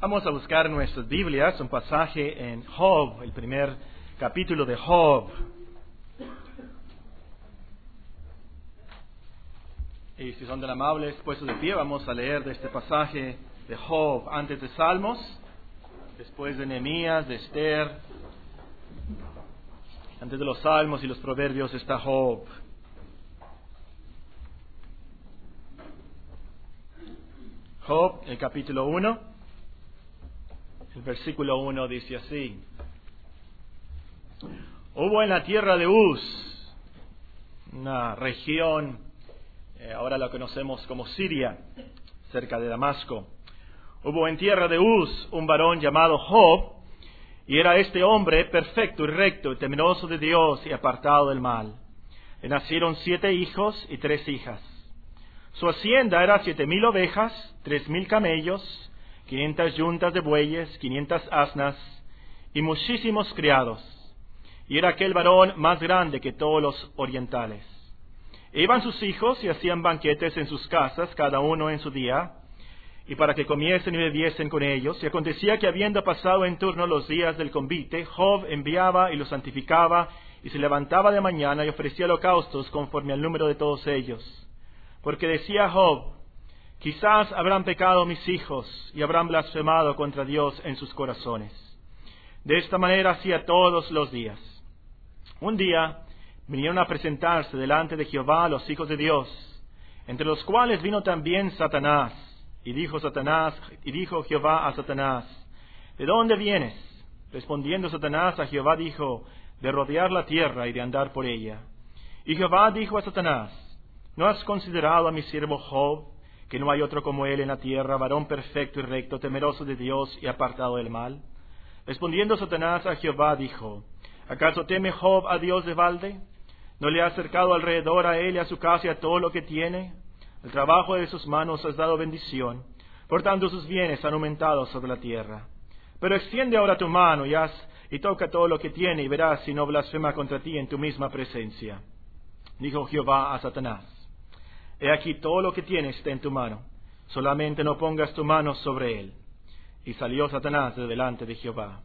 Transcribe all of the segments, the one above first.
Vamos a buscar en nuestras Biblias un pasaje en Job, el primer capítulo de Job. Y si son tan amables, puestos de pie, vamos a leer de este pasaje de Job antes de Salmos, después de Nehemías, de Esther. Antes de los Salmos y los Proverbios está Job. Job, el capítulo 1, el versículo 1 dice así: Hubo en la tierra de Uz, una región, ahora la conocemos como Siria, cerca de Damasco. Hubo en tierra de Uz un varón llamado Job, y era este hombre perfecto y recto, temeroso de Dios y apartado del mal. Le nacieron 7 hijos y 3 hijas. Su hacienda era 7,000 ovejas, 3,000 camellos, 500 yuntas de bueyes, 500 asnas y muchísimos criados. Y era aquel varón más grande que todos los orientales. E iban sus hijos y hacían banquetes en sus casas, cada uno en su día, y para que comiesen y bebiesen con ellos. Y acontecía que, habiendo pasado en turno los días del convite, Job enviaba y los santificaba, y se levantaba de mañana y ofrecía holocaustos conforme al número de todos ellos. Porque decía Job: quizás habrán pecado mis hijos y habrán blasfemado contra Dios en sus corazones. De esta manera hacía todos los días. Un día vinieron a presentarse delante de Jehová los hijos de Dios, entre los cuales vino también Satanás. Y dijo Jehová a Satanás: ¿de dónde vienes? Respondiendo Satanás a Jehová dijo: de rodear la tierra y de andar por ella. Y Jehová dijo a Satanás: ¿no has considerado a mi siervo Job, que no hay otro como él en la tierra, varón perfecto y recto, temeroso de Dios y apartado del mal? Respondiendo Satanás a Jehová dijo: ¿acaso teme Job a Dios de balde? ¿No le ha acercado alrededor a él y a su casa y a todo lo que tiene? El trabajo de sus manos has dado bendición, por tanto sus bienes han aumentado sobre la tierra. Pero extiende ahora tu mano y toca todo lo que tiene, y verás si no blasfema contra ti en tu misma presencia. Dijo Jehová a Satanás: he aquí todo lo que tienes está en tu mano, solamente no pongas tu mano sobre él. Y salió Satanás de delante de Jehová.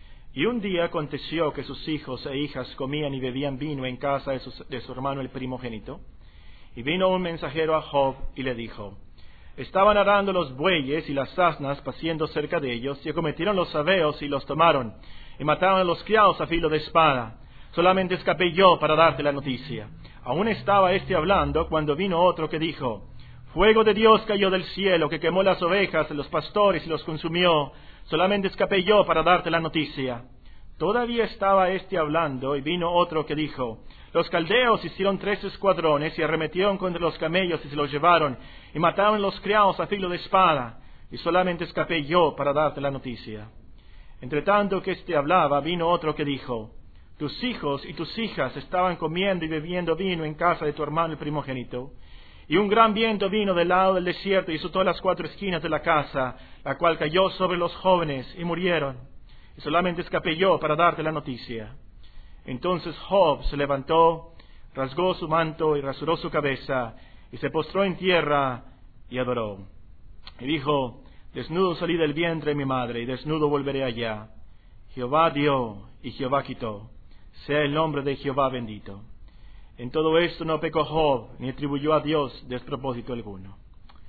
Y un día aconteció que sus hijos e hijas comían y bebían vino en casa de su hermano el primogénito. Y vino un mensajero a Job y le dijo: estaban arando los bueyes y las asnas paciendo cerca de ellos, y acometieron los sabeos y los tomaron, y mataron a los criados a filo de espada. Solamente escapé yo para darte la noticia. Aún estaba hablando, cuando vino otro que dijo: fuego de Dios cayó del cielo, que quemó las ovejas de los pastores y los consumió. Solamente escapé yo para darte la noticia. Todavía estaba hablando, y vino otro que dijo: los caldeos hicieron 3 escuadrones, y arremetieron contra los camellos, y se los llevaron, y mataron los criados a filo de espada. Y solamente escapé yo para darte la noticia. Entre tanto que hablaba, vino otro que dijo: tus hijos y tus hijas estaban comiendo y bebiendo vino en casa de tu hermano el primogénito. Y un gran viento vino del lado del desierto y azotó las 4 esquinas de la casa, la cual cayó sobre los jóvenes y murieron. Y solamente escapé yo para darte la noticia. Entonces Job se levantó, rasgó su manto y rasuró su cabeza, y se postró en tierra y adoró. Y dijo: desnudo salí del vientre de mi madre, y desnudo volveré allá. Jehová dio y Jehová quitó. Sea el nombre de Jehová bendito. En todo esto no pecó Job, ni atribuyó a Dios despropósito alguno.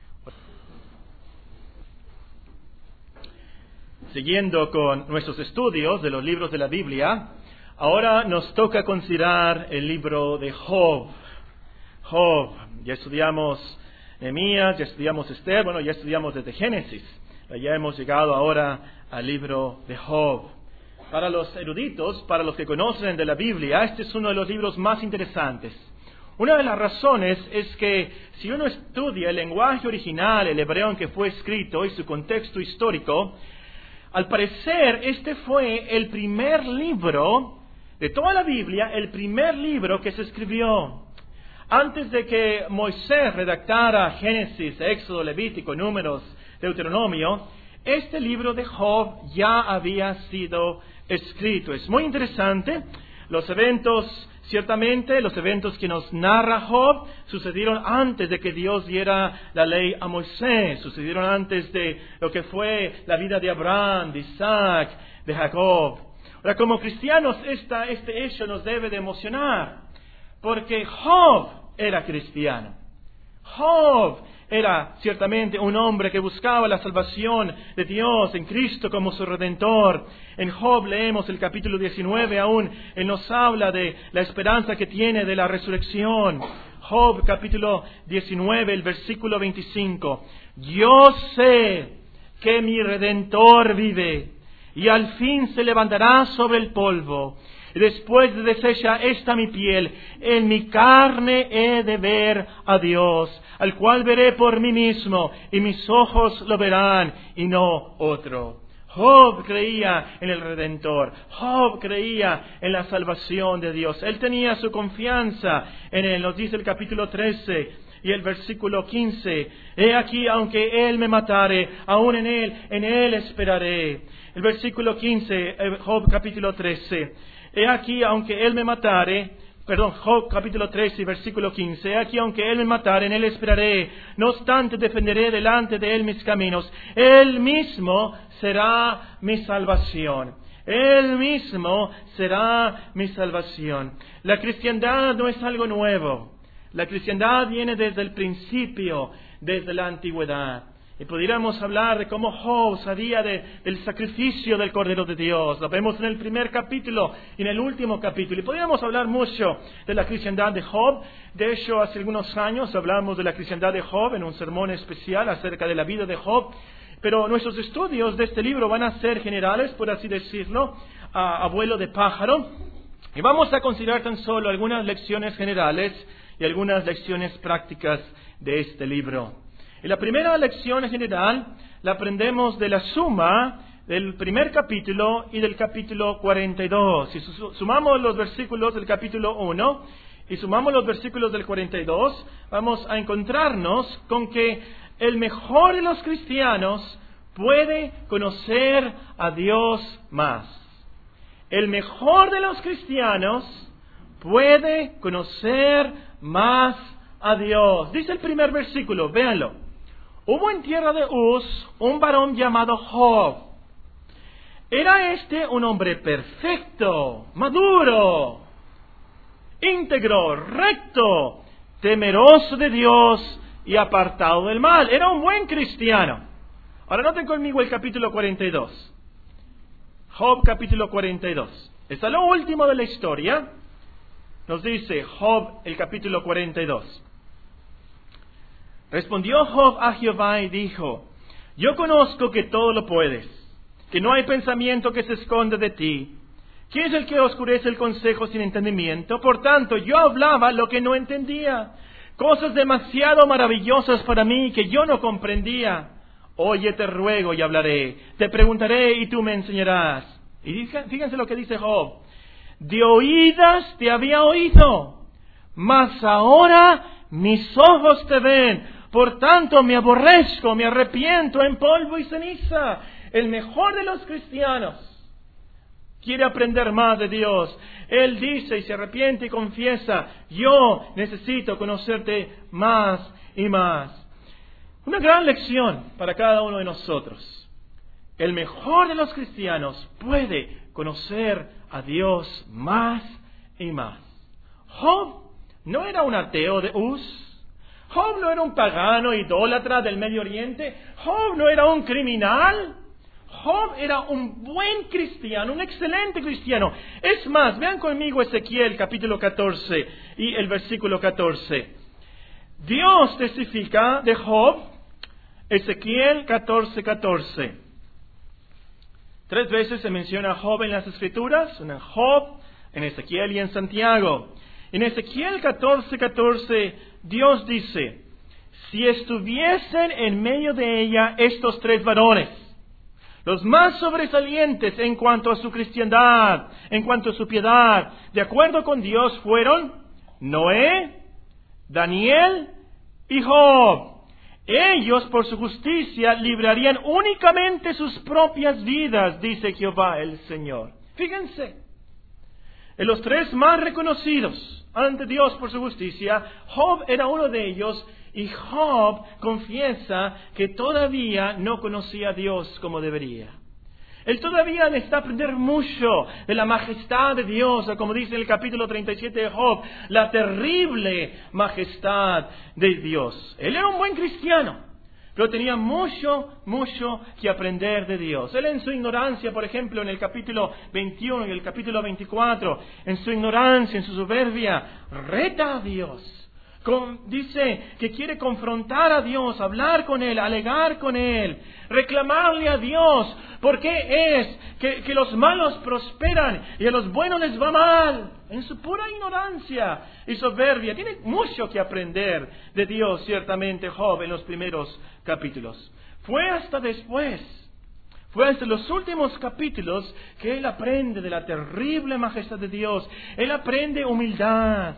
Siguiendo con nuestros estudios de los libros de la Biblia, ahora nos toca considerar el libro de Job. Job, ya estudiamos Nehemías, ya estudiamos Esther, ya estudiamos desde Génesis. Ya hemos llegado ahora al libro de Job. Para los eruditos, para los que conocen de la Biblia, este es uno de los libros más interesantes. Una de las razones es que si uno estudia el lenguaje original, el hebreo en que fue escrito y su contexto histórico, al parecer este fue el primer libro de toda la Biblia, el primer libro que se escribió. Antes de que Moisés redactara Génesis, Éxodo, Levítico, Números, Deuteronomio, este libro de Job ya había sido escrito. Es muy interesante. Los eventos Ciertamente los eventos que nos narra Job sucedieron antes de que Dios diera la ley a Moisés, sucedieron antes de lo que fue la vida de Abraham, de Isaac, de Jacob. Ahora, como cristianos, este hecho nos debe de emocionar, porque Job era cristiano. Job era ciertamente un hombre que buscaba la salvación de Dios en Cristo como su Redentor. En Job leemos el capítulo 19 aún. Él nos habla de la esperanza que tiene de la resurrección. Job capítulo 19, el versículo 25. Yo sé que mi Redentor vive y al fin se levantará sobre el polvo. Y después de deshecha esta mi piel, en mi carne he de ver a Dios, al cual veré por mí mismo, y mis ojos lo verán, y no otro. Job creía en el Redentor. Job creía en la salvación de Dios. Él tenía su confianza en Él. Nos dice el capítulo 13 y el versículo 15. He aquí, aunque Él me matare, aún en Él esperaré. El versículo 15, Job capítulo 13. He aquí, aunque Él me matare, Job capítulo 13, versículo 15. He aquí, aunque Él me matare, en Él esperaré. No obstante, defenderé delante de Él mis caminos. Él mismo será mi salvación. Él mismo será mi salvación. La cristiandad no es algo nuevo. La cristiandad viene desde el principio, desde la antigüedad. Y pudiéramos hablar de cómo Job sabía del sacrificio del Cordero de Dios. Lo vemos en el primer capítulo y en el último capítulo. Y podríamos hablar mucho de la cristiandad de Job. De hecho, hace algunos años hablamos de la cristiandad de Job en un sermón especial acerca de la vida de Job. Pero nuestros estudios de este libro van a ser generales, por así decirlo, a vuelo de pájaro. Y vamos a considerar tan solo algunas lecciones generales y algunas lecciones prácticas de este libro. Y la primera lección general la aprendemos de la suma del primer capítulo y del capítulo 42. Si sumamos los versículos del capítulo 1 y sumamos los versículos del 42, vamos a encontrarnos con que el mejor de los cristianos puede conocer a Dios más. El mejor de los cristianos puede conocer más a Dios. Dice el primer versículo, véanlo. Hubo en tierra de Uz un varón llamado Job. Era un hombre perfecto, maduro, íntegro, recto, temeroso de Dios y apartado del mal. Era un buen cristiano. Ahora noten conmigo el capítulo 42. Job capítulo 42. Está lo último de la historia. Nos dice Job el capítulo 42. Respondió Job a Jehová y dijo, yo conozco que todo lo puedes, que no hay pensamiento que se esconda de ti. ¿Quién es el que oscurece el consejo sin entendimiento? Por tanto, yo hablaba lo que no entendía, cosas demasiado maravillosas para mí que yo no comprendía. Oye, te ruego y hablaré, te preguntaré y tú me enseñarás. Y fíjense lo que dice Job. De oídas te había oído, mas ahora mis ojos te ven. Por tanto me aborrezco, me arrepiento en polvo y ceniza. El mejor de los cristianos quiere aprender más de Dios. Él dice y se arrepiente y confiesa, yo necesito conocerte más y más. Una gran lección para cada uno de nosotros. El mejor de los cristianos puede conocer a Dios más y más. Job no era un ateo de Uz. Job no era un pagano idólatra del Medio Oriente. Job no era un criminal. Job era un buen cristiano, un excelente cristiano. Es más, vean conmigo Ezequiel capítulo 14 y el versículo 14. Dios testifica de Job, Ezequiel 14:14. 3 veces se menciona a Job en las Escrituras, en Job, en Ezequiel y en Santiago. En Ezequiel 14:14, Dios dice, si estuviesen en medio de ella estos 3 varones, los más sobresalientes en cuanto a su cristiandad, en cuanto a su piedad, de acuerdo con Dios fueron Noé, Daniel y Job. Ellos por su justicia librarían únicamente sus propias vidas, dice Jehová el Señor. Fíjense, De los tres más reconocidos ante Dios por su justicia, Job era uno de ellos, y Job confiesa que todavía no conocía a Dios como debería. Él todavía necesita aprender mucho de la majestad de Dios, o como dice en el capítulo 37 de Job, la terrible majestad de Dios. Él era un buen cristiano, pero tenía mucho que aprender de Dios. Él en su ignorancia, por ejemplo, en el capítulo 21 y el capítulo 24, en su ignorancia, en su soberbia, reta a Dios. Dice que quiere confrontar a Dios, hablar con Él, alegar con Él, reclamarle a Dios por qué es que los malos prosperan y a los buenos les va mal. En su pura ignorancia y soberbia. Tiene mucho que aprender de Dios, ciertamente, Job, en los primeros capítulos. Fue hasta los últimos capítulos que él aprende de la terrible majestad de Dios. Él aprende humildad.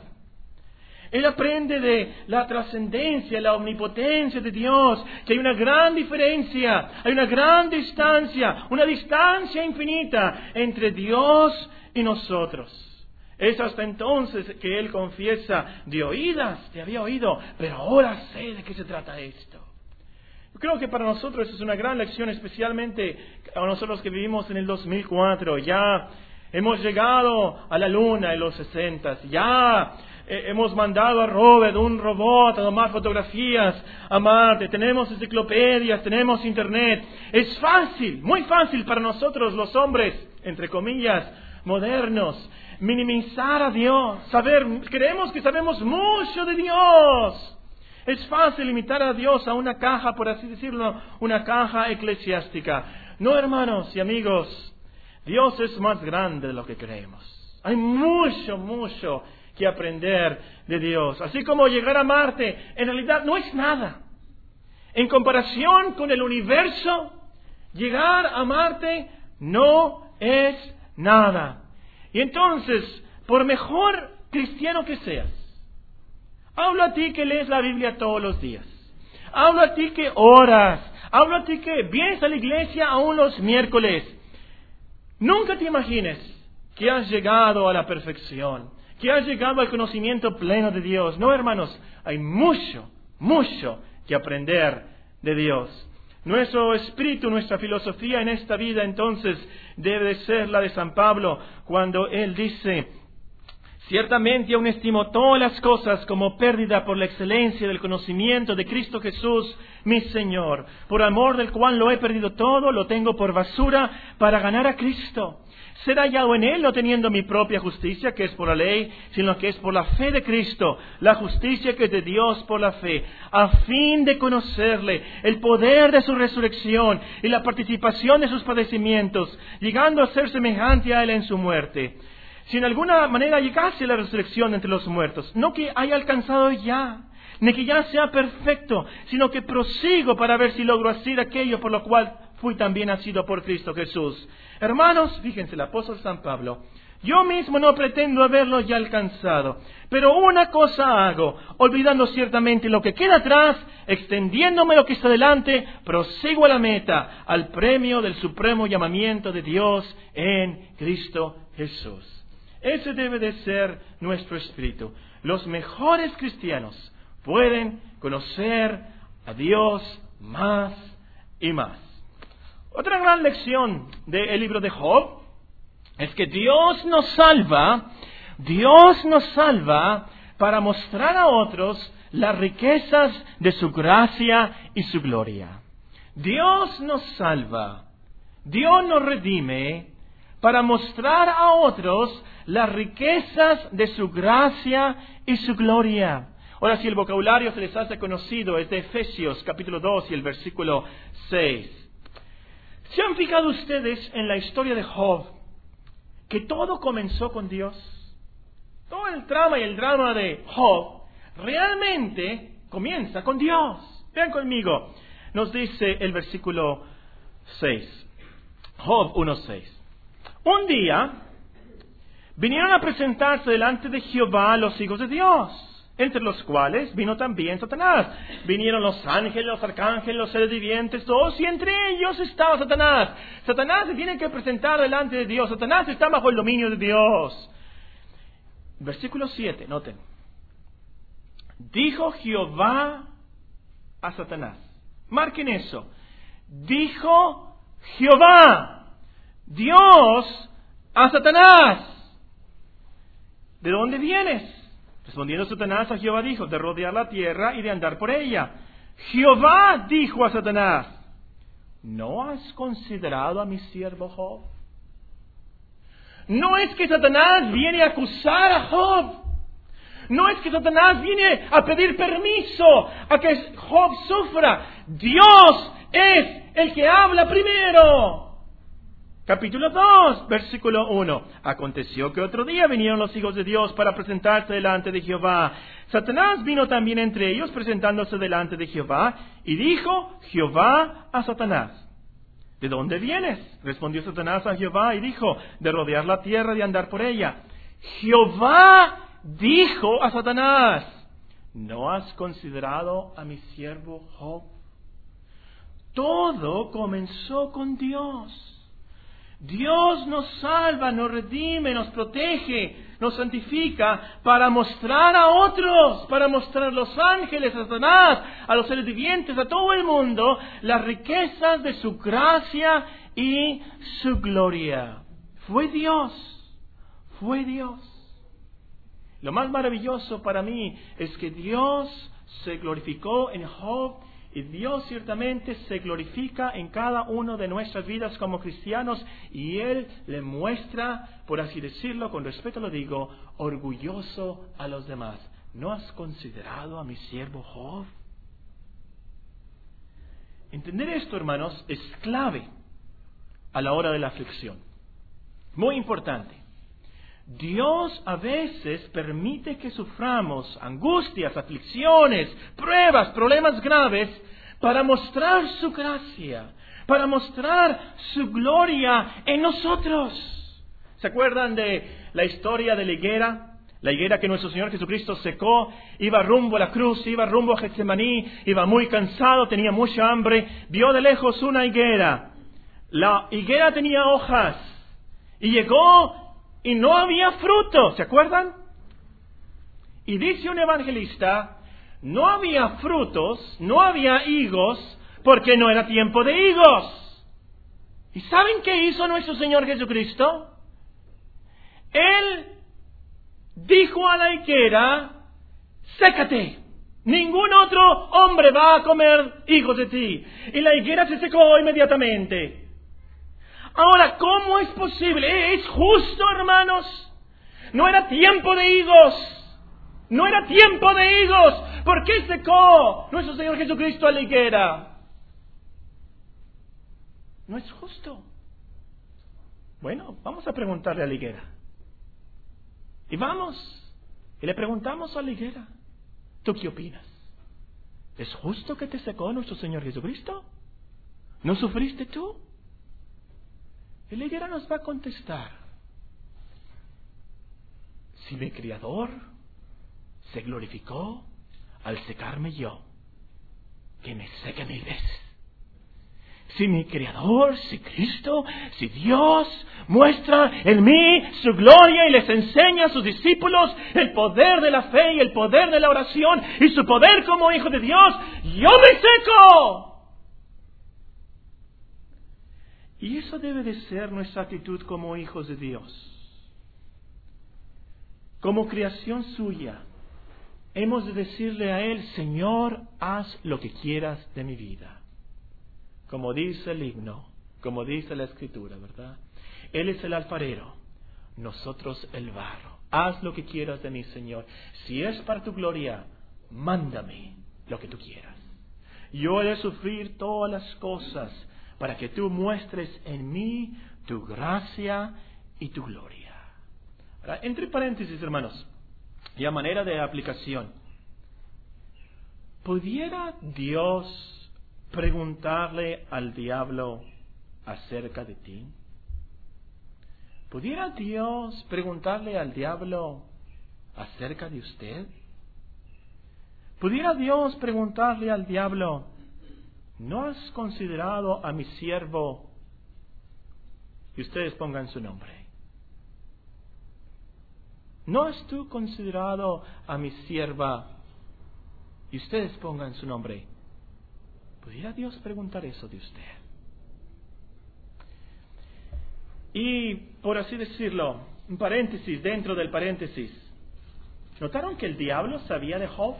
Él aprende de la trascendencia, la omnipotencia de Dios, que hay una gran diferencia, hay una gran distancia, una distancia infinita entre Dios y nosotros. Es hasta entonces que él confiesa, de oídas te había oído, pero ahora sé de qué se trata esto. Yo creo que para nosotros es una gran lección, especialmente a nosotros que vivimos en el 2004. Ya hemos llegado a la luna en los 60, ya hemos mandado a Robert, un robot, a tomar fotografías a Marte. Tenemos enciclopedias, tenemos internet. Es fácil, muy fácil para nosotros los hombres, entre comillas, modernos, minimizar a Dios. Creemos que sabemos mucho de Dios. Es fácil limitar a Dios a una caja, por así decirlo, una caja eclesiástica. No, hermanos y amigos, Dios es más grande de lo que creemos. Hay mucho que aprender de Dios. Así como llegar a Marte, en realidad no es nada. En comparación con el universo, llegar a Marte no es nada. Y entonces, por mejor cristiano que seas, hablo a ti que lees la Biblia todos los días, hablo a ti que oras, hablo a ti que vienes a la iglesia aún los miércoles, nunca te imagines que has llegado a la perfección, que has llegado al conocimiento pleno de Dios. No, hermanos, hay mucho que aprender de Dios. Nuestro espíritu, nuestra filosofía en esta vida, entonces, debe ser la de San Pablo, cuando él dice: ciertamente aún estimo todas las cosas como pérdida por la excelencia del conocimiento de Cristo Jesús, mi Señor, por amor del cual lo he perdido todo, lo tengo por basura para ganar a Cristo. Ser hallado en Él, no teniendo mi propia justicia, que es por la ley, sino que es por la fe de Cristo, la justicia que es de Dios por la fe, a fin de conocerle, el poder de su resurrección y la participación de sus padecimientos, llegando a ser semejante a Él en su muerte. Si en alguna manera llegase a la resurrección entre los muertos, no que haya alcanzado ya, ni que ya sea perfecto, sino que prosigo para ver si logro hacer aquello por lo cual fui también nacido por Cristo Jesús. Hermanos, fíjense, el apóstol San Pablo: yo mismo no pretendo haberlo ya alcanzado, pero una cosa hago, olvidando ciertamente lo que queda atrás, extendiéndome lo que está delante, prosigo a la meta, al premio del supremo llamamiento de Dios en Cristo Jesús. Ese debe de ser nuestro espíritu. Los mejores cristianos pueden conocer a Dios más y más. Otra gran lección del libro de Job es que Dios nos salva para mostrar a otros las riquezas de su gracia y su gloria. Dios nos salva, Dios nos redime para mostrar a otros las riquezas de su gracia y su gloria. Ahora, si el vocabulario se les hace conocido, es de Efesios capítulo 2 y el versículo 6. ¿Se han fijado ustedes en la historia de Job, que todo comenzó con Dios? Todo el trama y el drama de Job realmente comienza con Dios. Vean conmigo, nos dice el versículo 6, Job 1:6. Un día vinieron a presentarse delante de Jehová los hijos de Dios, entre los cuales vino también Satanás. Vinieron los ángeles, los arcángeles, los seres vivientes, todos, y entre ellos estaba Satanás. Satanás se tiene que presentar delante de Dios. Satanás está bajo el dominio de Dios. Versículo 7, noten. Dijo Jehová a Satanás. Marquen eso. Dijo Jehová, Dios, a Satanás. ¿De dónde vienes? Respondiendo Satanás a Jehová dijo, de rodear la tierra y de andar por ella. Jehová dijo a Satanás, ¿no has considerado a mi siervo Job? No es que Satanás viene a acusar a Job. No es que Satanás viene a pedir permiso a que Job sufra. Dios es el que habla primero. Capítulo 2, versículo 1. Aconteció que otro día vinieron los hijos de Dios para presentarse delante de Jehová. Satanás vino también entre ellos presentándose delante de Jehová. Y dijo Jehová a Satanás, ¿de dónde vienes? Respondió Satanás a Jehová y dijo, de rodear la tierra y de andar por ella. Jehová dijo a Satanás, ¿no has considerado a mi siervo Job? Todo comenzó con Dios. Dios nos salva, nos redime, nos protege, nos santifica para mostrar a otros, para mostrar a los ángeles, a Satanás, a los seres vivientes, a todo el mundo, las riquezas de su gracia y su gloria. Fue Dios. Lo más maravilloso para mí es que Dios se glorificó en Job y Dios ciertamente se glorifica en cada uno de nuestras vidas como cristianos y Él le muestra, por así decirlo, con respeto lo digo, orgulloso a los demás. ¿No has considerado a mi siervo Job? Entender esto, hermanos, es clave a la hora de la aflicción. Muy importante. Dios a veces permite que suframos angustias, aflicciones, pruebas, problemas graves para mostrar su gracia, para mostrar su gloria en nosotros. ¿Se acuerdan de la historia de la higuera? La higuera que nuestro Señor Jesucristo secó, iba rumbo a la cruz, iba rumbo a Getsemaní, iba muy cansado, tenía mucha hambre, vio de lejos una higuera. La higuera tenía hojas y llegó y no había fruto, ¿se acuerdan? Y dice un evangelista, no había frutos, no había higos, porque no era tiempo de higos. ¿Y saben qué hizo nuestro Señor Jesucristo? Él dijo a la higuera, sécate, ningún otro hombre va a comer higos de ti. Y la higuera se secó inmediatamente. Ahora, ¿cómo es posible? ¿Es justo, hermanos? No era tiempo de higos. No era tiempo de higos. ¿Por qué secó nuestro Señor Jesucristo a la higuera? No es justo. Bueno, vamos a preguntarle a la higuera. Y vamos. Y le preguntamos a la higuera. ¿Tú qué opinas? ¿Es justo que te secó nuestro Señor Jesucristo? ¿No sufriste tú? Y la higuera nos va a contestar, si mi Criador se glorificó al secarme yo, que me seque 1000 veces. Si mi Creador, si Cristo, si Dios muestra en mí su gloria y les enseña a sus discípulos el poder de la fe y el poder de la oración y su poder como hijo de Dios, yo me seco. Y eso debe de ser nuestra actitud como hijos de Dios. Como creación suya, hemos de decirle a Él, Señor, haz lo que quieras de mi vida. Como dice el himno, como dice la Escritura, ¿verdad? Él es el alfarero, nosotros el barro. Haz lo que quieras de mí, Señor. Si es para tu gloria, mándame lo que tú quieras. Yo he de sufrir todas las cosas para que tú muestres en mí tu gracia y tu gloria. Ahora, entre paréntesis, hermanos, y a manera de aplicación, ¿pudiera Dios preguntarle al diablo acerca de ti? ¿Pudiera Dios preguntarle al diablo acerca de usted? ¿Pudiera Dios preguntarle al diablo, ¿no has considerado a mi siervo? Y ustedes pongan su nombre. ¿no has tú considerado a mi sierva? Y ustedes pongan su nombre. ¿Pudiera Dios preguntar eso de usted? Y, por así decirlo, un paréntesis dentro del paréntesis. ¿Notaron que el diablo sabía de Job?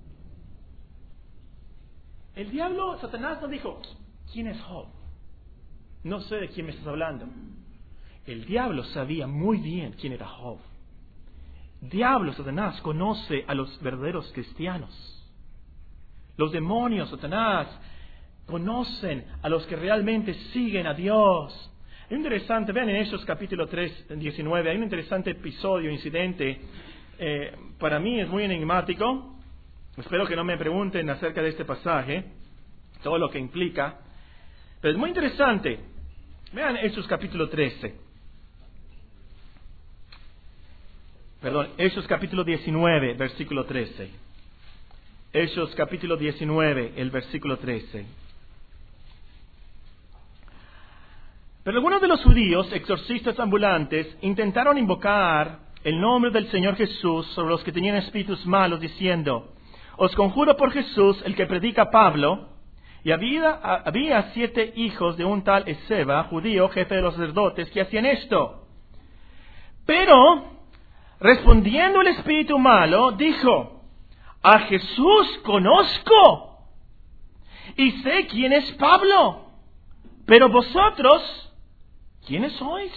El diablo, Satanás, no dijo, ¿quién es Job? No sé de quién me estás hablando. El diablo sabía muy bien quién era Job. Diablo, Satanás, conoce a los verdaderos cristianos. Los demonios, Satanás, conocen a los que realmente siguen a Dios. Es interesante, vean en Hechos capítulo 3, 19, hay un interesante episodio, incidente, para mí es muy enigmático. Espero que no me pregunten acerca de este pasaje, todo lo que implica, pero es muy interesante. Vean Hechos capítulo 13. Perdón, Hechos capítulo 19, versículo 13. Hechos capítulo 19, el versículo 13. Pero algunos de los judíos, exorcistas ambulantes, intentaron invocar el nombre del Señor Jesús sobre los que tenían espíritus malos, diciendo: os conjuro por Jesús, el que predica Pablo. Y había 7 hijos de un tal Esceva, judío, jefe de los sacerdotes, que hacían esto. Pero, respondiendo el espíritu malo, dijo: a Jesús conozco, y sé quién es Pablo, pero vosotros, ¿quiénes sois?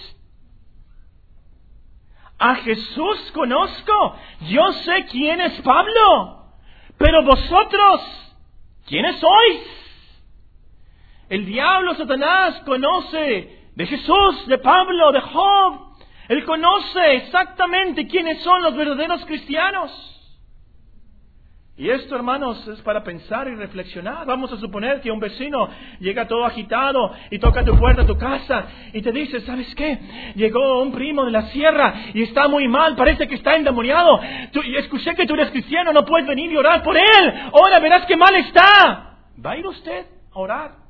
A Jesús conozco, yo sé quién es Pablo, pero vosotros, ¿quiénes sois? El diablo, Satanás, conoce de Jesús, de Pablo, de Job. Él conoce exactamente quiénes son los verdaderos cristianos. Y esto, hermanos, es para pensar y reflexionar. Vamos a suponer que un vecino llega todo agitado y toca a tu puerta, a tu casa, y te dice: ¿sabes qué? Llegó un primo de la sierra y está muy mal, parece que está endemoniado. Escuché que tú eres cristiano, no puedes venir y orar por él. Ahora verás qué mal está. ¿Va a ir usted a orar?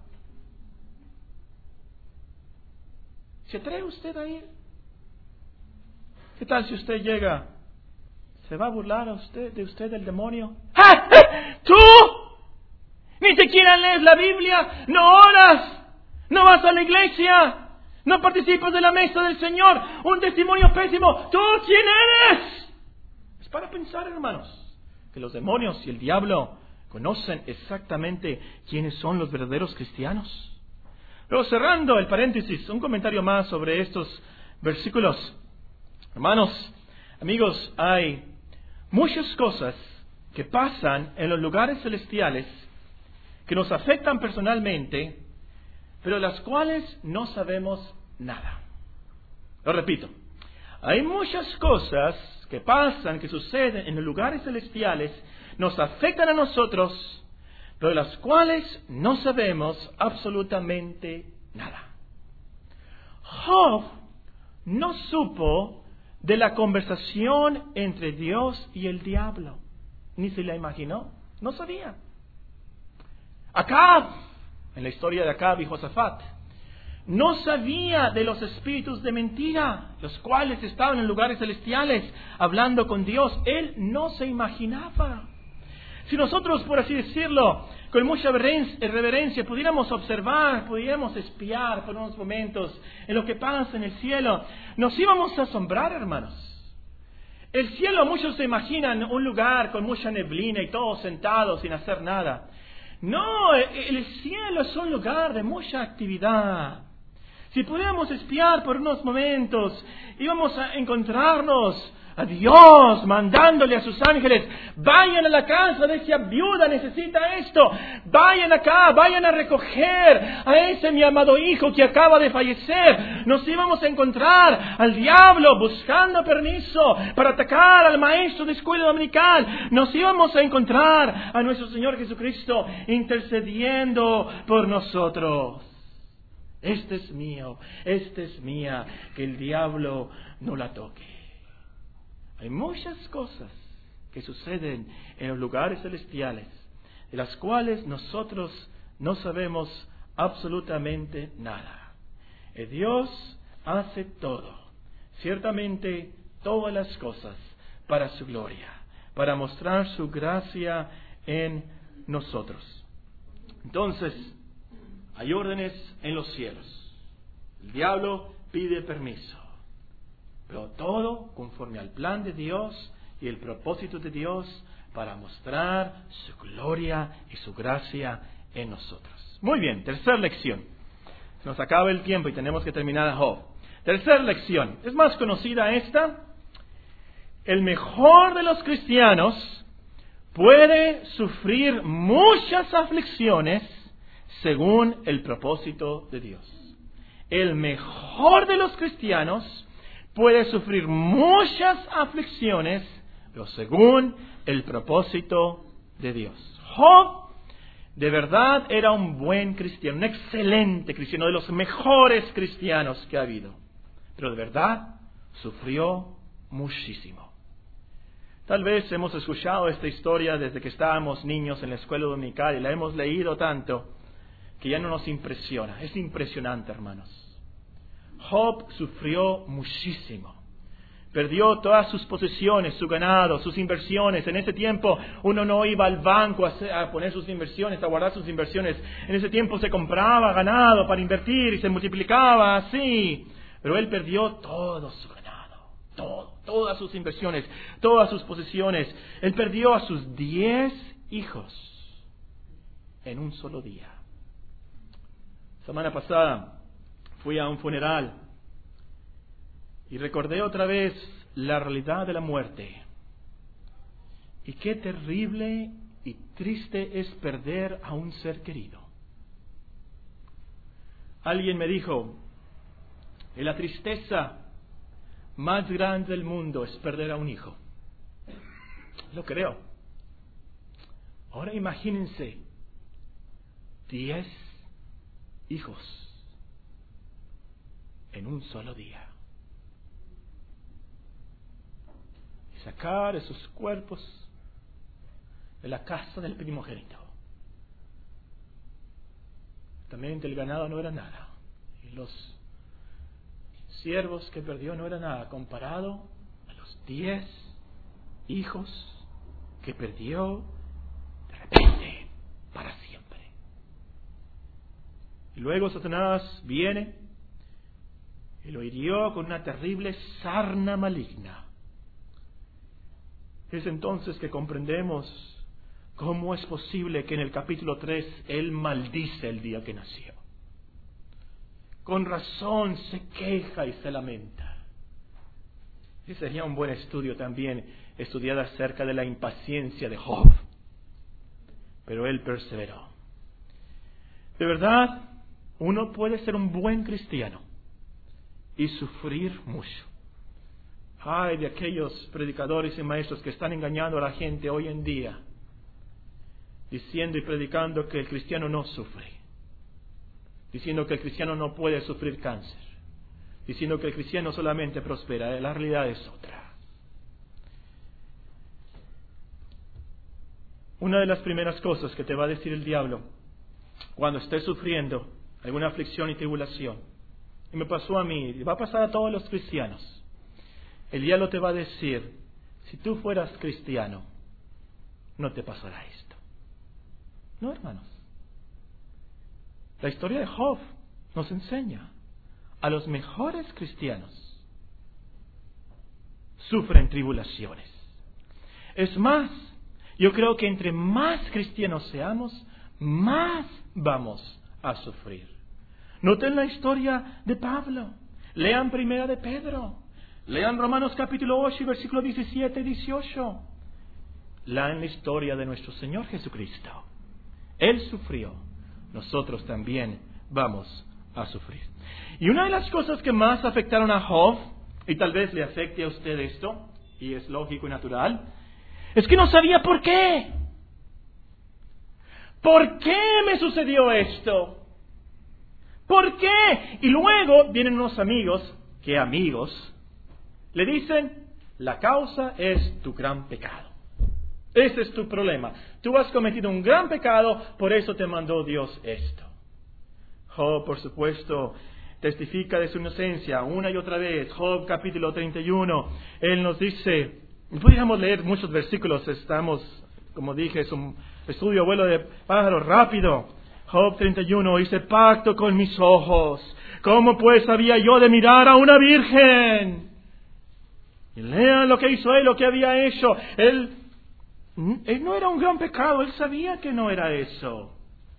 ¿Se atreve usted a ir? ¿Qué tal si usted llega? ¿Se va a burlar de usted el demonio? ¡Ah! ¡Tú! Ni siquiera lees la Biblia, no oras, no vas a la iglesia, no participas de la mesa del Señor, un testimonio pésimo. ¿Tú quién eres? Es para pensar, hermanos, que los demonios y el diablo conocen exactamente quiénes son los verdaderos cristianos. Pero cerrando el paréntesis, un comentario más sobre estos versículos. Hermanos, amigos, hay muchas cosas que pasan en los lugares celestiales que nos afectan personalmente, pero de las cuales no sabemos nada. Lo repito, hay muchas cosas que pasan, que suceden en los lugares celestiales, nos afectan a nosotros, pero de las cuales no sabemos absolutamente nada. Job no supo de la conversación entre Dios y el diablo, ni se la imaginó, no sabía. Acab, en la historia de Acab y Josafat, no sabía de los espíritus de mentira, los cuales estaban en lugares celestiales hablando con Dios. Él no se imaginaba. Si nosotros, por así decirlo, con mucha reverencia, pudiéramos observar, pudiéramos espiar por unos momentos en lo que pasa en el cielo, nos íbamos a asombrar, hermanos. El cielo, muchos se imaginan un lugar con mucha neblina y todos sentados sin hacer nada. No, el cielo es un lugar de mucha actividad. Si pudiéramos espiar por unos momentos, íbamos a encontrarnos a Dios mandándole a sus ángeles: vayan a la casa de esa viuda, necesita esto, vayan acá, vayan a recoger a ese mi amado hijo que acaba de fallecer. Nos íbamos a encontrar al diablo buscando permiso para atacar al maestro de escuela dominical. Nos íbamos a encontrar a nuestro Señor Jesucristo intercediendo por nosotros. Este es mío, esta es mía, que el diablo no la toque. Hay muchas cosas que suceden en los lugares celestiales, de las cuales nosotros no sabemos absolutamente nada. Dios hace todo, ciertamente todas las cosas, para su gloria, para mostrar su gracia en nosotros. Entonces, hay órdenes en los cielos. El diablo pide permiso, pero todo conforme al plan de Dios y el propósito de Dios para mostrar su gloria y su gracia en nosotros. Muy bien, tercera lección. Nos acaba el tiempo y tenemos que terminar a Job. Tercera lección. Es más conocida esta. El mejor de los cristianos puede sufrir muchas aflicciones según el propósito de Dios. El mejor de los cristianos puede sufrir muchas aflicciones, pero según el propósito de Dios. Job, de verdad, era un buen cristiano, un excelente cristiano, de los mejores cristianos que ha habido. Pero de verdad, sufrió muchísimo. Tal vez hemos escuchado esta historia desde que estábamos niños en la escuela dominical y la hemos leído tanto que ya no nos impresiona. Es impresionante, hermanos. Job sufrió muchísimo. Perdió todas sus posesiones, su ganado, sus inversiones. En ese tiempo uno no iba al banco a poner sus inversiones, a guardar sus inversiones. En ese tiempo se compraba ganado para invertir y se multiplicaba así. Pero él perdió todo su ganado, todas sus inversiones, todas sus posesiones. Él perdió a sus 10 hijos en un solo día. Semana pasada fui a un funeral y recordé otra vez la realidad de la muerte. Y qué terrible y triste es perder a un ser querido. Alguien me dijo, la tristeza más grande del mundo es perder a un hijo. Lo creo. Ahora imagínense 10 hijos en un solo día. Sacar esos cuerpos de la casa del primogénito. También del ganado no era nada. Y los siervos que perdió no era nada comparado a los 10 hijos que perdió de repente para siempre. Y luego Satanás viene y lo hirió con una terrible sarna maligna. Es entonces que comprendemos cómo es posible que en el capítulo 3 él maldice el día que nació. Con razón se queja y se lamenta. Y sería un buen estudio también estudiar acerca de la impaciencia de Job. Pero él perseveró. De verdad, uno puede ser un buen cristiano y sufrir mucho. Ay de aquellos predicadores y maestros que están engañando a la gente hoy en día, diciendo y predicando que el cristiano no sufre, diciendo que el cristiano no puede sufrir cáncer, diciendo que el cristiano solamente prospera. La realidad es otra. Una de las primeras cosas que te va a decir el diablo cuando estés sufriendo alguna aflicción y tribulación, y me pasó a mí, y va a pasar a todos los cristianos, el diablo te va a decir, si tú fueras cristiano, no te pasará esto. No, hermanos. La historia de Job nos enseña, a los mejores cristianos sufren tribulaciones. Es más, yo creo que entre más cristianos seamos, más vamos a sufrir. Noten la historia de Pablo. Lean Primera de Pedro. Lean Romanos capítulo 8 y versículo 17 y 18. Lean la historia de nuestro Señor Jesucristo. Él sufrió. Nosotros también vamos a sufrir. Y una de las cosas que más afectaron a Job, y tal vez le afecte a usted esto, y es lógico y natural, es que no sabía por qué. ¿Por qué me sucedió esto? ¿Por qué? Y luego vienen unos amigos, ¿qué amigos? Le dicen, la causa es tu gran pecado. Ese es tu problema. Tú has cometido un gran pecado, por eso te mandó Dios esto. Job, por supuesto, testifica de su inocencia una y otra vez. Job capítulo 31, él nos dice, Podríamos leer muchos versículos, como dije, es un estudio vuelo de pájaro rápido. Job 31, hice pacto con mis ojos. ¿Cómo pues había yo de mirar a una virgen? Y lean lo que hizo él, lo que había hecho. Él no era un gran pecado, él sabía que no era eso.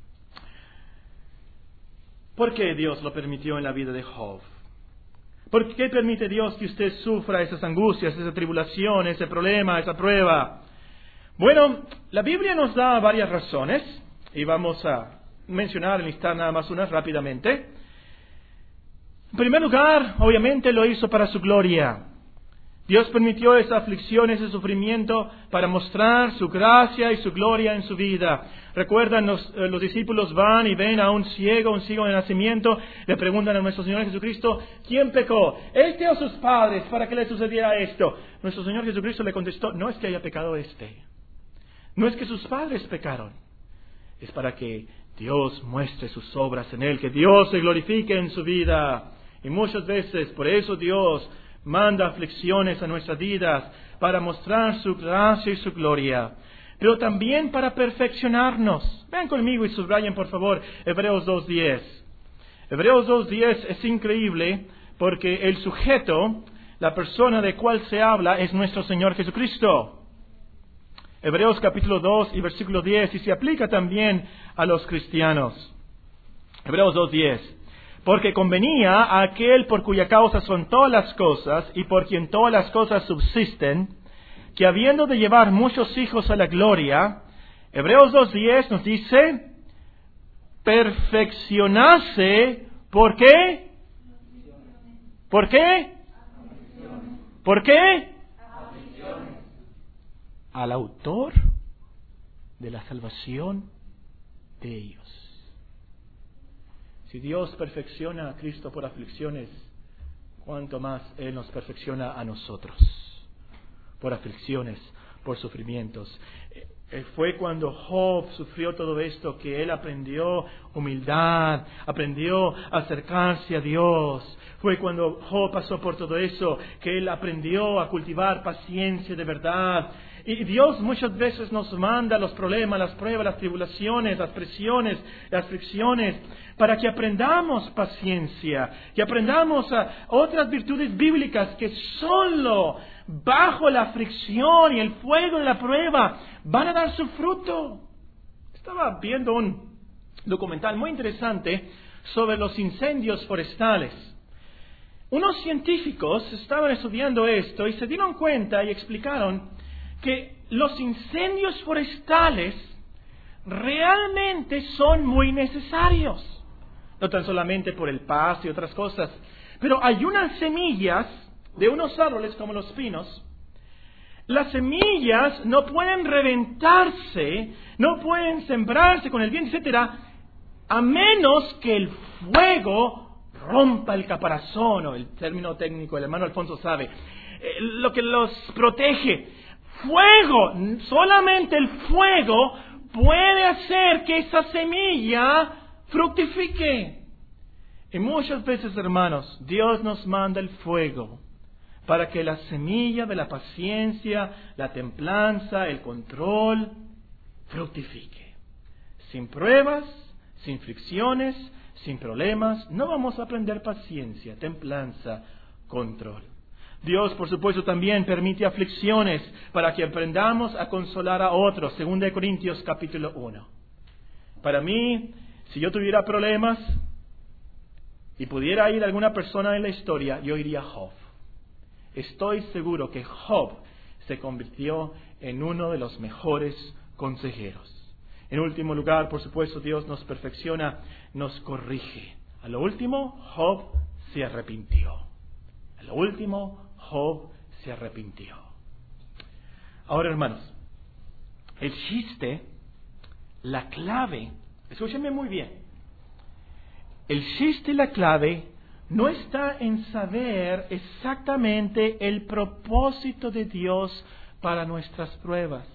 ¿Por qué Dios lo permitió en la vida de Job? ¿Por qué permite Dios que usted sufra esas angustias, esa tribulación, ese problema, esa prueba? Bueno, la Biblia nos da varias razones y vamos a mencionar, enlistar nada más unas rápidamente. En primer lugar, obviamente lo hizo para su gloria. Dios permitió esa aflicción, ese sufrimiento para mostrar su gracia y su gloria en su vida. Recuerdan, los discípulos van y ven a un ciego de nacimiento, le preguntan a nuestro Señor Jesucristo, ¿quién pecó? ¿Este o sus padres para que le sucediera esto? Nuestro Señor Jesucristo le contestó, no es que haya pecado no es que sus padres pecaron, es para que Dios muestre sus obras en él, que Dios se glorifique en su vida. Y muchas veces, por eso Dios manda aflicciones a nuestras vidas para mostrar su gracia y su gloria, pero también para perfeccionarnos. Vean conmigo y subrayen por favor Hebreos 2:10. Hebreos 2:10 es increíble porque el sujeto, la persona de cual se habla, es nuestro Señor Jesucristo. Hebreos capítulo 2 y versículo 10, y se aplica también a los cristianos. Hebreos 2:10. Porque convenía a aquel por cuya causa son todas las cosas y por quien todas las cosas subsisten, que habiendo de llevar muchos hijos a la gloria, Hebreos 2:10 nos dice, perfeccionase, ¿por qué? ¿Por qué? ¿Por qué? Al autor de la salvación de ellos. Si Dios perfecciona a Cristo por aflicciones, ¿cuánto más Él nos perfecciona a nosotros? Por aflicciones, por sufrimientos. Fue cuando Job sufrió todo esto que él aprendió humildad, aprendió a acercarse a Dios. Fue cuando Job pasó por todo eso que él aprendió a cultivar paciencia de verdad. Y Dios muchas veces nos manda los problemas, las pruebas, las tribulaciones, las presiones, las fricciones, para que aprendamos paciencia, que aprendamos otras virtudes bíblicas que solo bajo la fricción y el fuego de la prueba van a dar su fruto. Estaba viendo un documental muy interesante sobre los incendios forestales. Unos científicos estaban estudiando esto y se dieron cuenta y explicaron que los incendios forestales realmente son muy necesarios. No tan solamente por el pasto y otras cosas, pero hay unas semillas de unos árboles como los pinos. Las semillas no pueden reventarse, no pueden sembrarse con el viento, etcétera, a menos que el fuego rompa el caparazón, o el término técnico, el hermano Alfonso sabe, lo que los protege. Fuego, solamente el fuego puede hacer que esa semilla fructifique. Y muchas veces, hermanos, Dios nos manda el fuego para que la semilla de la paciencia, la templanza, el control, fructifique. Sin pruebas, sin fricciones, sin problemas, no vamos a aprender paciencia, templanza, control. Dios, por supuesto, también permite aflicciones para que aprendamos a consolar a otros. 2 Corintios capítulo 1. Para mí, si yo tuviera problemas y pudiera ir a alguna persona en la historia, yo iría a Job. Estoy seguro que Job se convirtió en uno de los mejores consejeros. En último lugar, por supuesto, Dios nos perfecciona, nos corrige. A lo último, Job se arrepintió. A lo último, Job se arrepintió. Ahora, hermanos, el chiste, la clave, escúchenme muy bien, el chiste y la clave no está en saber exactamente el propósito de Dios para nuestras pruebas.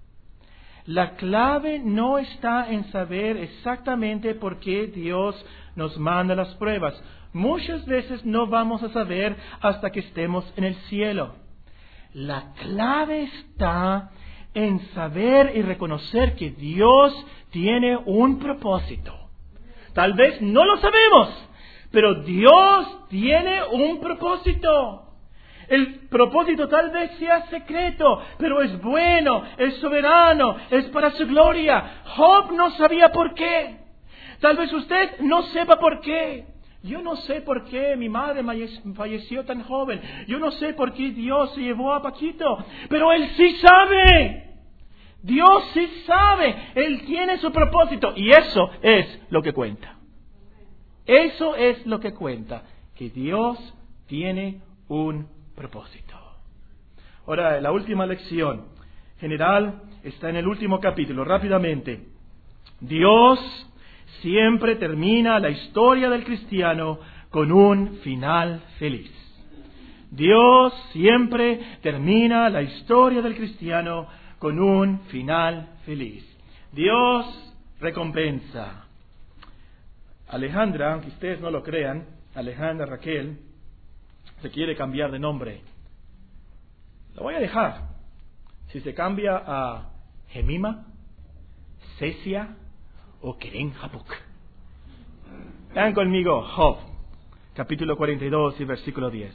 La clave no está en saber exactamente por qué Dios nos manda las pruebas. Muchas veces no vamos a saber hasta que estemos en el cielo. La clave está en saber y reconocer que Dios tiene un propósito. Tal vez no lo sabemos, pero Dios tiene un propósito. El propósito tal vez sea secreto, pero es bueno, es soberano, es para su gloria. Job no sabía por qué. Tal vez usted no sepa por qué. Yo no sé por qué mi madre falleció tan joven. Yo no sé por qué Dios se llevó a Paquito. Pero Él sí sabe. Dios sí sabe. Él tiene su propósito. Y eso es lo que cuenta. Eso es lo que cuenta. Que Dios tiene un propósito. Ahora, la última lección general está en el último capítulo. Rápidamente. Dios siempre termina la historia del cristiano con un final feliz. Dios siempre termina la historia del cristiano con un final feliz. Dios recompensa. Alejandra, aunque ustedes no lo crean, Alejandra Raquel se quiere cambiar de nombre. Lo voy a dejar. Si se cambia a Jemima, Cecia o Keren Hapuk. Vean conmigo Job, capítulo 42 y versículo 10.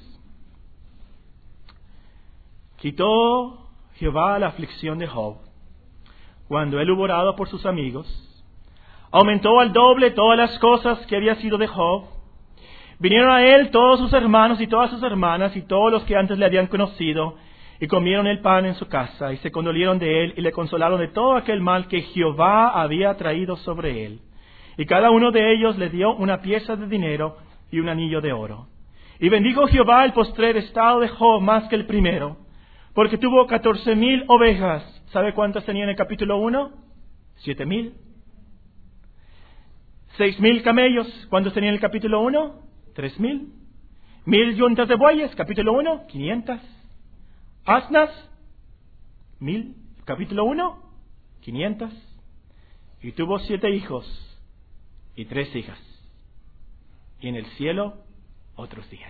Quitó Jehová la aflicción de Job cuando él hubo orado por sus amigos. Aumentó al doble todas las cosas que había sido de Job. Vinieron a él todos sus hermanos y todas sus hermanas y todos los que antes le habían conocido, y comieron el pan en su casa, y se condolieron de él, y le consolaron de todo aquel mal que Jehová había traído sobre él. Y cada uno de ellos le dio una pieza de dinero y un anillo de oro. Y bendijo Jehová el postrer estado de Job más que el primero, porque tuvo 14,000 ovejas. ¿Sabe cuántas tenía en el capítulo 1? 7,000. 6,000 camellos. ¿Cuántos tenía en el capítulo 1? 3,000. 1,000 yuntas de bueyes. Capítulo 1, 500. Asnas, 1,000, capítulo 1, 500. Y tuvo 7 hijos y 3 hijas. Y en el cielo, otros 10.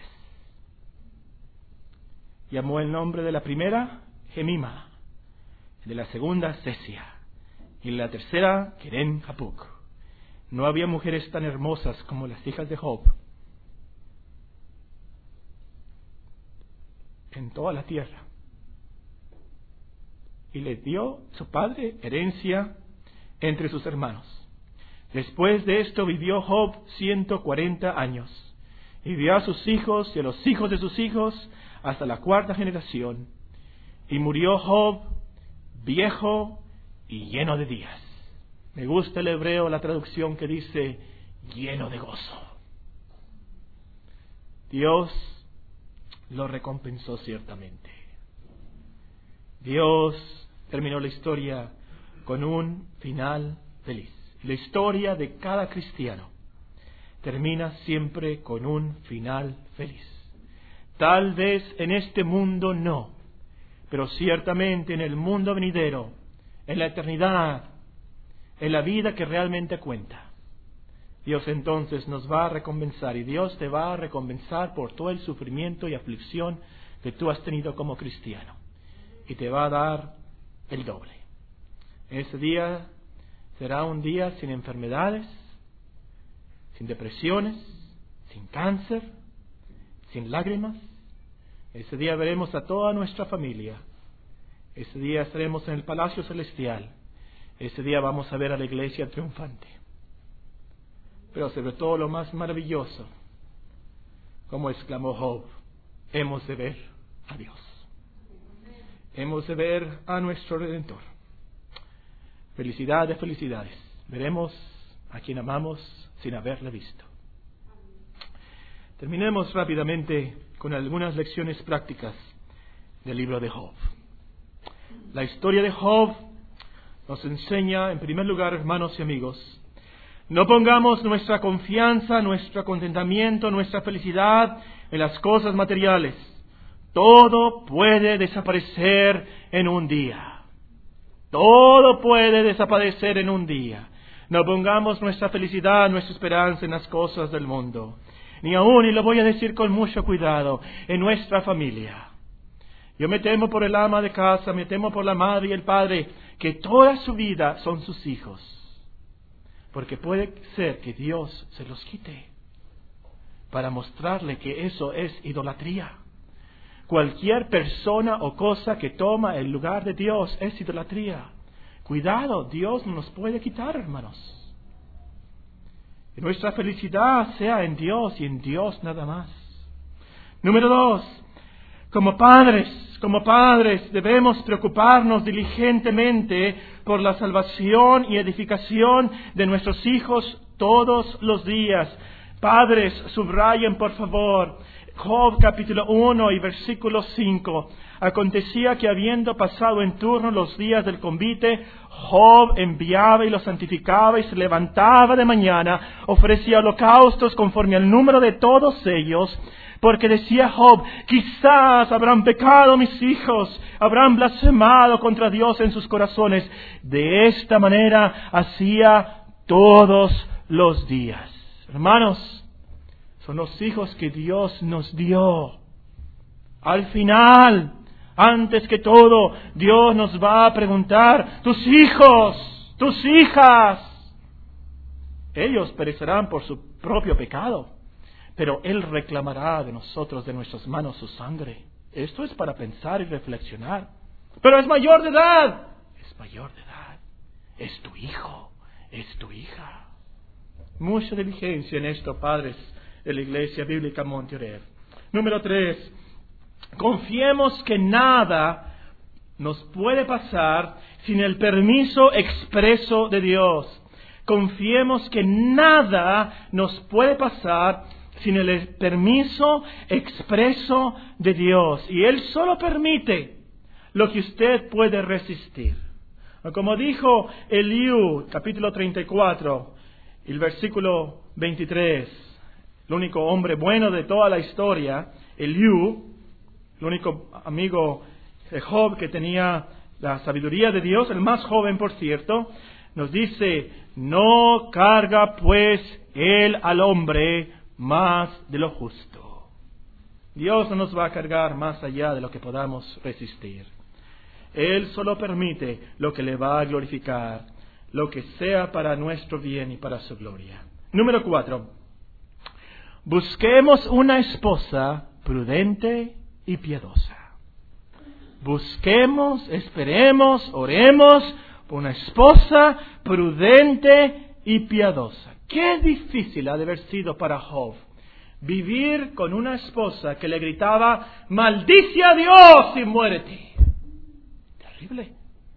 Llamó el nombre de la primera, Jemima, de la segunda, Cecia, y de la tercera, Keren Hapuk. No había mujeres tan hermosas como las hijas de Job en toda la tierra. Y le dio su padre herencia entre sus hermanos. Después de esto vivió Job 140 años, y vio a sus hijos y a los hijos de sus hijos hasta la 4ª generación. Y murió Job viejo y lleno de días. Me gusta el hebreo, la traducción que dice lleno de gozo. Dios lo recompensó ciertamente. Dios terminó la historia con un final feliz. La historia de cada cristiano termina siempre con un final feliz. Tal vez en este mundo no, pero ciertamente en el mundo venidero, en la eternidad, en la vida que realmente cuenta, Dios entonces nos va a recompensar, y Dios te va a recompensar por todo el sufrimiento y aflicción que tú has tenido como cristiano, y te va a dar el doble. Ese día será un día sin enfermedades, sin depresiones, sin cáncer, sin lágrimas. Ese día veremos a toda nuestra familia. Ese día estaremos en el palacio celestial. Ese día vamos a ver a la iglesia triunfante. Pero sobre todo lo más maravilloso, como exclamó Job, hemos de ver a Dios. Hemos de ver a nuestro Redentor. Felicidades, felicidades. Veremos a quien amamos sin haberle visto. Terminemos rápidamente con algunas lecciones prácticas del libro de Job. La historia de Job nos enseña, en primer lugar, hermanos y amigos, no pongamos nuestra confianza, nuestro contentamiento, nuestra felicidad en las cosas materiales. Todo puede desaparecer en un día. Todo puede desaparecer en un día. No pongamos nuestra felicidad, nuestra esperanza en las cosas del mundo. Ni aún, y lo voy a decir con mucho cuidado, en nuestra familia. Yo me temo por el ama de casa, me temo por la madre y el padre, que toda su vida son sus hijos. Porque puede ser que Dios se los quite para mostrarle que eso es idolatría. Cualquier persona o cosa que toma el lugar de Dios es idolatría. Cuidado, Dios no nos puede quitar, hermanos. Que nuestra felicidad sea en Dios y en Dios nada más. Número 2, como padres debemos preocuparnos diligentemente por la salvación y edificación de nuestros hijos todos los días. Padres, subrayen por favor Job capítulo 1 y versículo 5. Acontecía que habiendo pasado en turno los días del convite, Job enviaba y los santificaba y se levantaba de mañana, ofrecía holocaustos conforme al número de todos ellos, porque decía Job, quizás habrán pecado mis hijos, habrán blasfemado contra Dios en sus corazones. De esta manera hacía todos los días. Hermanos, son los hijos que Dios nos dio. Al final, antes que todo, Dios nos va a preguntar, tus hijos, tus hijas, ellos perecerán por su propio pecado, pero Él reclamará de nosotros, de nuestras manos, su sangre. Esto es para pensar y reflexionar. Pero es mayor de edad. Es mayor de edad. Es tu hijo, es tu hija. Mucha diligencia en esto, padres de la Iglesia Bíblica Monte Oreb. Número 3. Confiemos que nada nos puede pasar sin el permiso expreso de Dios. Confiemos que nada nos puede pasar sin el permiso expreso de Dios. Y Él solo permite lo que usted puede resistir. Como dijo Eliú, capítulo 34, el versículo 23. El único hombre bueno de toda la historia, Eliú, el único amigo de Job que tenía la sabiduría de Dios, el más joven por cierto, nos dice, no carga pues él al hombre más de lo justo. Dios no nos va a cargar más allá de lo que podamos resistir. Él solo permite lo que le va a glorificar, lo que sea para nuestro bien y para su gloria. Número 4. Busquemos una esposa prudente y piadosa. Busquemos, esperemos, oremos por una esposa prudente y piadosa. Qué difícil ha de haber sido para Job vivir con una esposa que le gritaba, maldice a Dios y muérete. Terrible.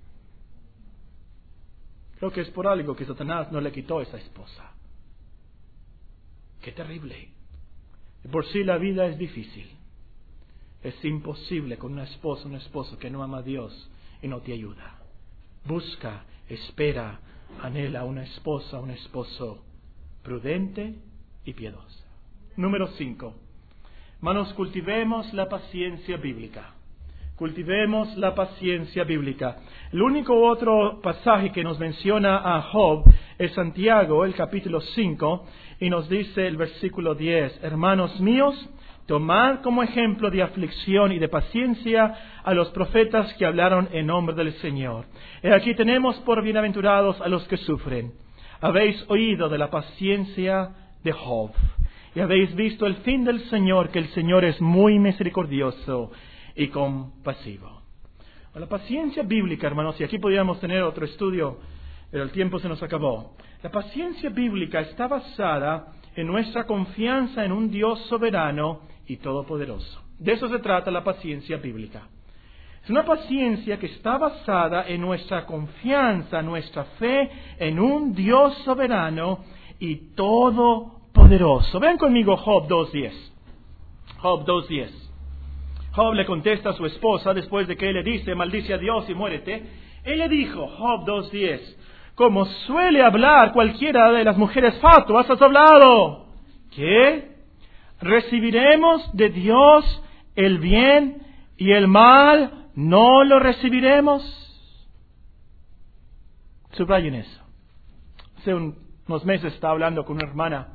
Creo que es por algo que Satanás no le quitó esa esposa. Qué terrible. Y por sí la vida es difícil. Es imposible con una esposa, un esposo que no ama a Dios y no te ayuda. Busca, espera, anhela una esposa, un esposo prudente y piadosa. Número 5. Hermanos, cultivemos la paciencia bíblica. Cultivemos la paciencia bíblica. El único otro pasaje que nos menciona a Job es Santiago, el capítulo 5, y nos dice el versículo 10, hermanos míos, tomad como ejemplo de aflicción y de paciencia a los profetas que hablaron en nombre del Señor. Y aquí tenemos por bienaventurados a los que sufren. Habéis oído de la paciencia de Job, y habéis visto el fin del Señor, que el Señor es muy misericordioso y compasivo. La paciencia bíblica, hermanos, y aquí podríamos tener otro estudio, pero el tiempo se nos acabó. La paciencia bíblica está basada en nuestra confianza en un Dios soberano y todopoderoso. De eso se trata la paciencia bíblica. Es una paciencia que está basada en nuestra confianza, nuestra fe en un Dios soberano y todopoderoso. Vean conmigo Job 2.10. Job 2.10. Job le contesta a su esposa después de que él le dice, maldice a Dios y muérete. Ella dijo, Job 2.10, como suele hablar cualquiera de las mujeres fatuas, has hablado. ¿Qué? ¿Recibiremos de Dios el bien y el mal no lo recibiremos? Subrayen eso. Hace unos meses estaba hablando con una hermana.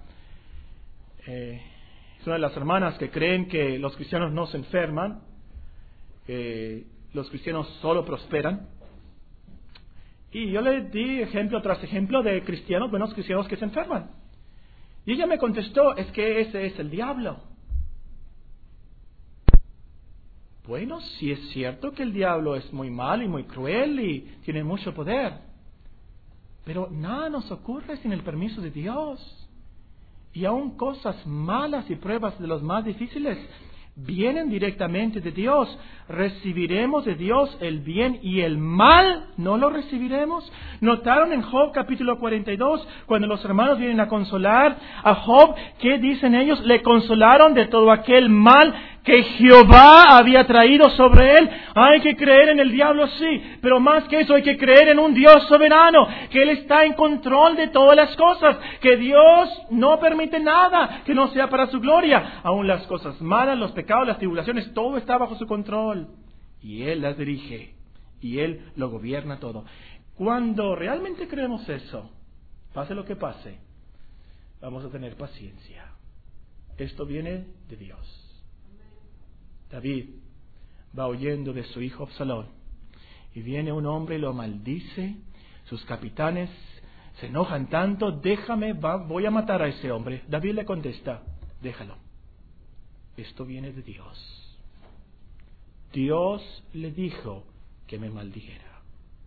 Es una de las hermanas que creen que los cristianos no se enferman. los cristianos solo prosperan. Y yo le di ejemplo tras ejemplo de cristianos, buenos cristianos que se enferman. Y ella me contestó, es que ese es el diablo. Bueno, sí es cierto que el diablo es muy mal y muy cruel y tiene mucho poder. Pero nada nos ocurre sin el permiso de Dios. Y aún cosas malas y pruebas de los más difíciles vienen directamente de Dios. ¿Recibiremos de Dios el bien y el mal no lo recibiremos? ¿Notaron en Job capítulo 42, cuando los hermanos vienen a consolar a Job, qué dicen ellos? Le consolaron de todo aquel mal que Jehová había traído sobre él. Hay que creer en el diablo, sí, pero más que eso hay que creer en un Dios soberano, que Él está en control de todas las cosas, que Dios no permite nada que no sea para su gloria. Aún las cosas malas, los pecados, las tribulaciones, todo está bajo su control. Y Él las dirige, y Él lo gobierna todo. Cuando realmente creemos eso, pase lo que pase, vamos a tener paciencia. Esto viene de Dios. David va huyendo de su hijo Absalón y viene un hombre y lo maldice. Sus capitanes se enojan tanto, voy a matar a ese hombre. David le contesta, déjalo, esto viene de Dios. Dios le dijo que me maldijera.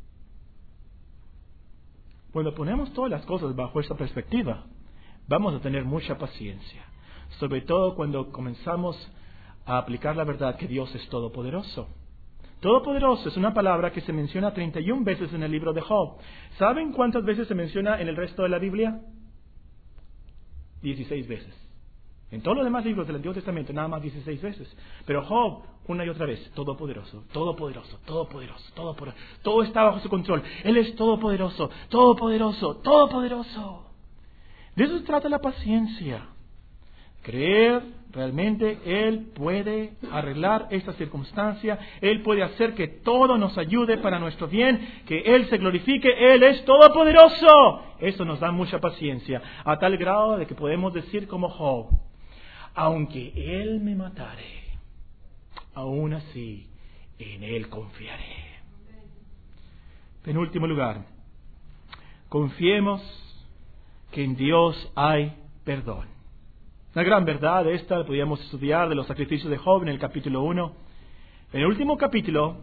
Cuando ponemos todas las cosas bajo esta perspectiva, vamos a tener mucha paciencia, sobre todo cuando comenzamos a aplicar la verdad que Dios es todopoderoso. Todopoderoso es una palabra que se menciona 31 veces en el libro de Job. ¿Saben cuántas veces se menciona en el resto de la Biblia? 16 veces. En todos los demás libros del Antiguo Testamento nada más 16 veces. Pero Job, una y otra vez, todopoderoso, todopoderoso, todopoderoso, todopoderoso. Todo está bajo su control. Él es todopoderoso, todopoderoso, todopoderoso. De eso se trata la paciencia. Creer realmente Él puede arreglar esta circunstancia, Él puede hacer que todo nos ayude para nuestro bien, que Él se glorifique, Él es todopoderoso. Eso nos da mucha paciencia, a tal grado de que podemos decir como Job, aunque Él me matare, aún así en Él confiaré. Penúltimo lugar, confiemos que en Dios hay perdón. Una gran verdad esta la podíamos estudiar de los sacrificios de Job en el capítulo 1. En el último capítulo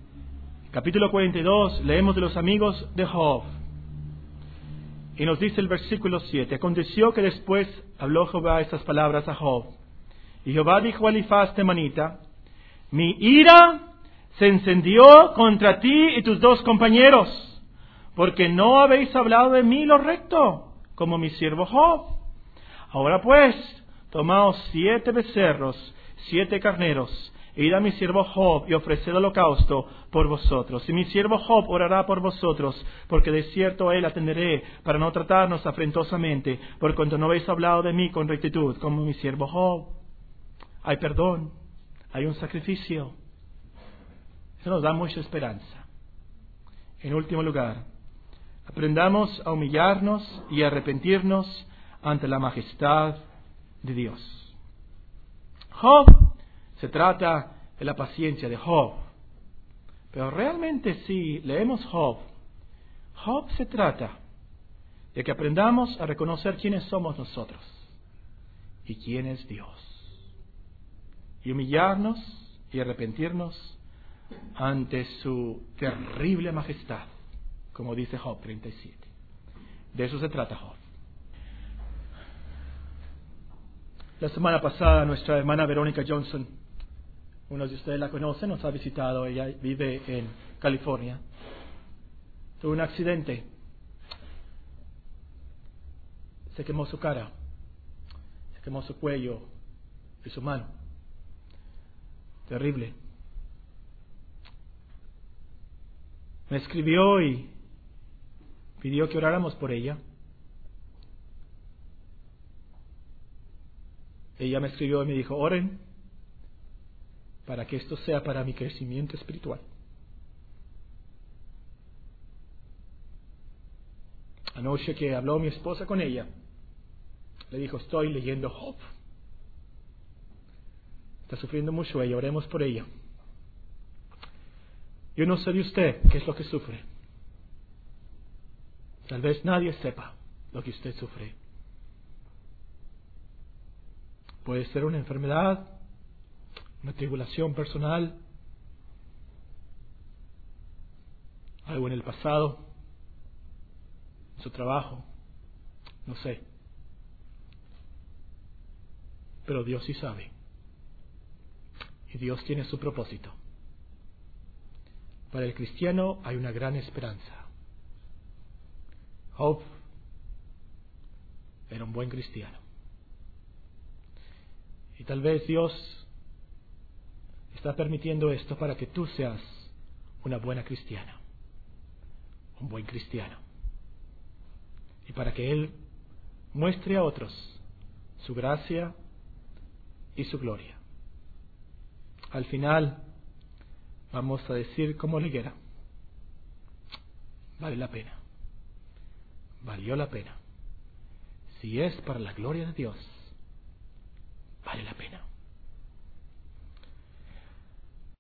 42, leemos de los amigos de Job. Y nos dice el versículo 7, aconteció que después habló Jehová estas palabras a Job. Y Jehová dijo a Elifaz temanita, mi ira se encendió contra ti y tus dos compañeros, porque no habéis hablado de mí lo recto, como mi siervo Job. Ahora pues, tomaos 7 becerros, 7 carneros, e id a mi siervo Job y ofreced holocausto por vosotros. Y mi siervo Job orará por vosotros, porque de cierto a él atenderé, para no tratarnos afrentosamente, por cuanto no habéis hablado de mí con rectitud, como mi siervo Job. Hay perdón, hay un sacrificio. Eso nos da mucha esperanza. En último lugar, aprendamos a humillarnos y a arrepentirnos ante la majestad de Dios. Job, se trata de la paciencia de Job. Pero realmente si leemos Job se trata de que aprendamos a reconocer quiénes somos nosotros y quién es Dios. Y humillarnos y arrepentirnos ante su terrible majestad, como dice Job 37. De eso se trata Job. La semana pasada nuestra hermana Verónica Johnson, unos de ustedes la conocen, nos ha visitado, ella vive en California. Tuvo un accidente, se quemó su cara, se quemó su cuello y su mano. Terrible. Me escribió y pidió que oráramos por ella. Ella me escribió y me dijo, oren para que esto sea para mi crecimiento espiritual. Anoche que habló mi esposa con ella, le dijo, estoy leyendo Job. Está sufriendo mucho ella, oremos por ella. Yo no sé de usted qué es lo que sufre. Tal vez nadie sepa lo que usted sufre. Puede ser una enfermedad, una tribulación personal, algo en el pasado, su trabajo, no sé. Pero Dios sí sabe. Y Dios tiene su propósito. Para el cristiano hay una gran esperanza. Job era un buen cristiano. Y tal vez Dios está permitiendo esto para que tú seas una buena cristiana, un buen cristiano. Y para que Él muestre a otros su gracia y su gloria. Al final vamos a decir como la higuera: vale la pena, valió la pena. Si es para la gloria de Dios, vale la pena.